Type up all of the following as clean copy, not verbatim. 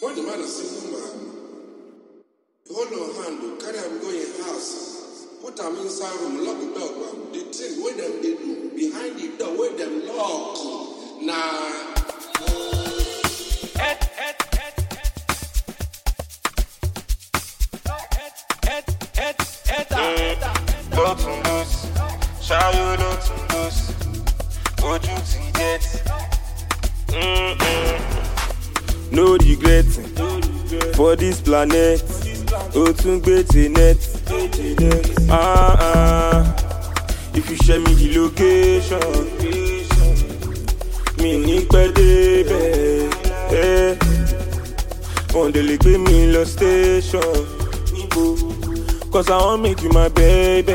When the man is single man, you hold your hand, you carry him go in house, put him inside room, lock the door. The thing where them they do behind the door, where them lock. Nah. Lotun loose, Shayo lotun loose, Oju ti get. No regret for this planet. Otun gbete net. If you share me the location, mi ní pẹ́ débẹ̀. Wọ́n dẹ̀ lè gbé mi lọ station. Cause I wanna make you my baby.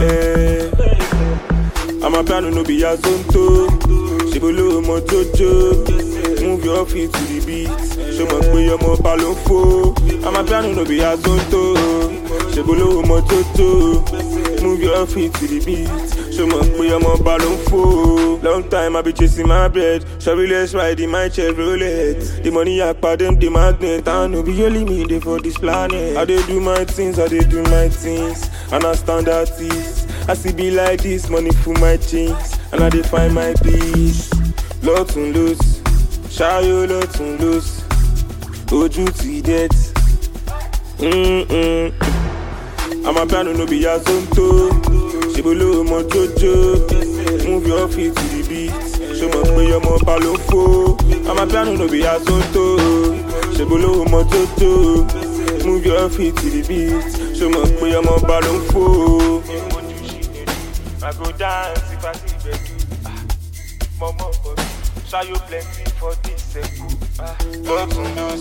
I'm a piano, no be a zonto. Shibolo mo jojo. Move your feet to the beat. Show my play your mo ballon fo. I'm a piano, no be a zonto. Shibolo mo jojo. Move your feet to the beat. Show my play your mo ballon fo. Long time I be chasing my bread. Sorry, let's ride in my Chevrolet. The money I pay them, the magnet. I know be only me there for this planet. I dey do my things, I dey do my things. And I stand artist. I see be like this, money for my jeans. And I dey find my peace. Lotun loose, Shayo lotun loose, Oju ti det. I'm a piano, no be a zonto. Shibolo mo jojo. Move your feet to the beat. Show my play your mo ballon fo. I'm a piano, no be a zonto. Shibolo mo jojo. Move your feet to the beat. Show my play your mo ballon fo. I go dance if I see baby. Momo, Shayo plenty for this. Lotun loose.